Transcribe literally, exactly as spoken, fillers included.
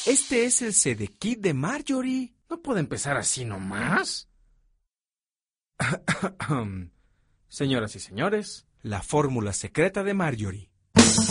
Este es el Sedekit de Marjorie. ¿No puede empezar así nomás? Señoras y señores, la fórmula secreta de Marjorie.